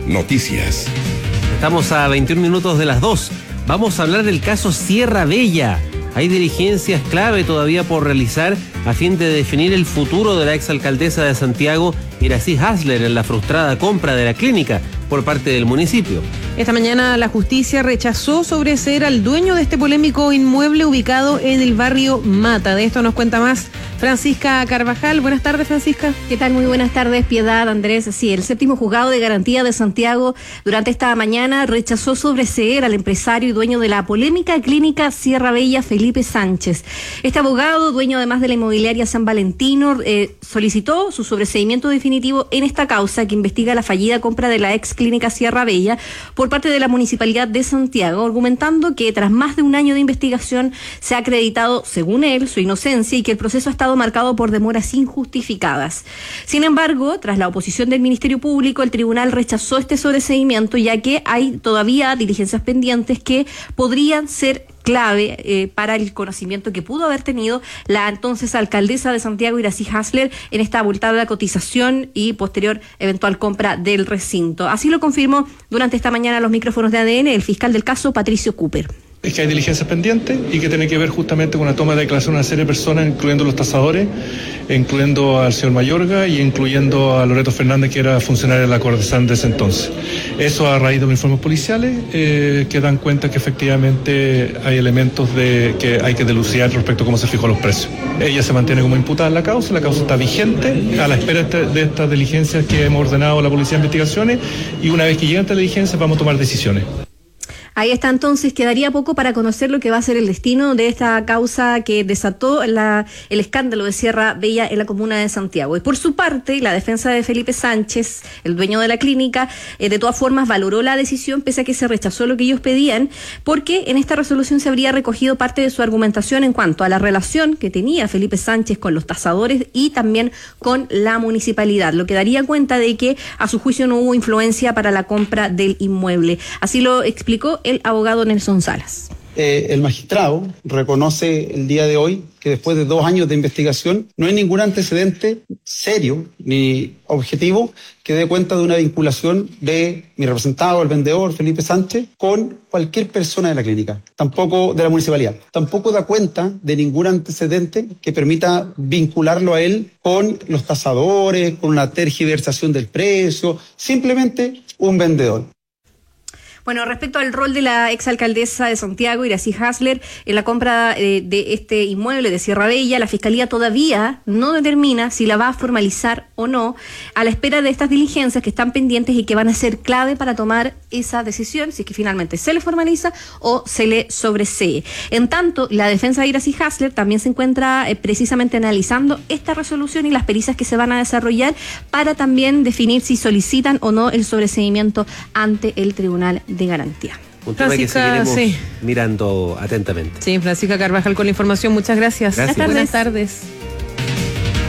Noticias. Estamos a 21 minutos de las 2. Vamos a hablar del caso Sierra Bella. Hay diligencias clave todavía por realizar a fin de definir el futuro de la exalcaldesa de Santiago, Iracy Hasler, en la frustrada compra de la clínica por parte del municipio. Esta mañana la justicia rechazó sobreseer al dueño de este polémico inmueble ubicado en el barrio Mata. De esto nos cuenta más Francisca Carvajal. Buenas tardes, Francisca. ¿Qué tal? Muy buenas tardes, Piedad, Andrés. Sí, el séptimo juzgado de garantía de Santiago durante esta mañana rechazó sobreseer al empresario y dueño de la polémica clínica Sierra Bella, Felipe Sánchez. Este abogado, dueño además de la inmobiliaria San Valentino, solicitó su sobreseimiento definitivo en esta causa que investiga la fallida compra de la ex clínica Sierra Bella por parte de la Municipalidad de Santiago, argumentando que tras más de un año de investigación se ha acreditado, según él, su inocencia y que el proceso ha estado marcado por demoras injustificadas. Sin embargo, tras la oposición del Ministerio Público, el tribunal rechazó este sobreseimiento, ya que hay todavía diligencias pendientes que podrían ser clave para el conocimiento que pudo haber tenido la entonces alcaldesa de Santiago, Iracy Hasler, en esta abultada cotización y posterior eventual compra del recinto. Así lo confirmó durante esta mañana a los micrófonos de ADN el fiscal del caso, Patricio Cooper. Es que hay diligencias pendientes y que tiene que ver justamente con la toma de declaración de una serie de personas, incluyendo los tasadores, incluyendo al señor Mayorga y incluyendo a Loreto Fernández, que era funcionario de la Cordesan de ese entonces. Eso a raíz de los informes policiales que dan cuenta que efectivamente hay elementos que hay que delucidar respecto a cómo se fijó los precios. Ella se mantiene como imputada en la causa está vigente a la espera de estas diligencias que hemos ordenado a la Policía de Investigaciones, y una vez que lleguen estas diligencias vamos a tomar decisiones. Ahí está, entonces, quedaría poco para conocer lo que va a ser el destino de esta causa que desató el escándalo de Sierra Bella en la comuna de Santiago. Y por su parte, la defensa de Felipe Sánchez, el dueño de la clínica, de todas formas valoró la decisión, pese a que se rechazó lo que ellos pedían, porque en esta resolución se habría recogido parte de su argumentación en cuanto a la relación que tenía Felipe Sánchez con los tasadores y también con la municipalidad, lo que daría cuenta de que a su juicio no hubo influencia para la compra del inmueble. Así lo explicó el abogado Nelson Salas. El magistrado reconoce el día de hoy que después de 2 años de investigación no hay ningún antecedente serio ni objetivo que dé cuenta de una vinculación de mi representado, el vendedor Felipe Sánchez, con cualquier persona de la clínica, tampoco de la municipalidad. Tampoco da cuenta de ningún antecedente que permita vincularlo a él con los tasadores, con una tergiversación del precio, simplemente un vendedor. Bueno, respecto al rol de la exalcaldesa de Santiago, Iracy Hasler, en la compra de este inmueble de Sierra Bella, la Fiscalía todavía no determina si la va a formalizar o no, a la espera de estas diligencias que están pendientes y que van a ser clave para tomar esa decisión, si es que finalmente se le formaliza o se le sobresee. En tanto, la defensa de Iracy Hasler también se encuentra precisamente analizando esta resolución y las pericias que se van a desarrollar para también definir si solicitan o no el sobreseimiento ante el Tribunal de Garantía. Un tema que seguiremos mirando atentamente. Sí, Francisca Carvajal con la información. Muchas gracias. Gracias. Buenas tardes.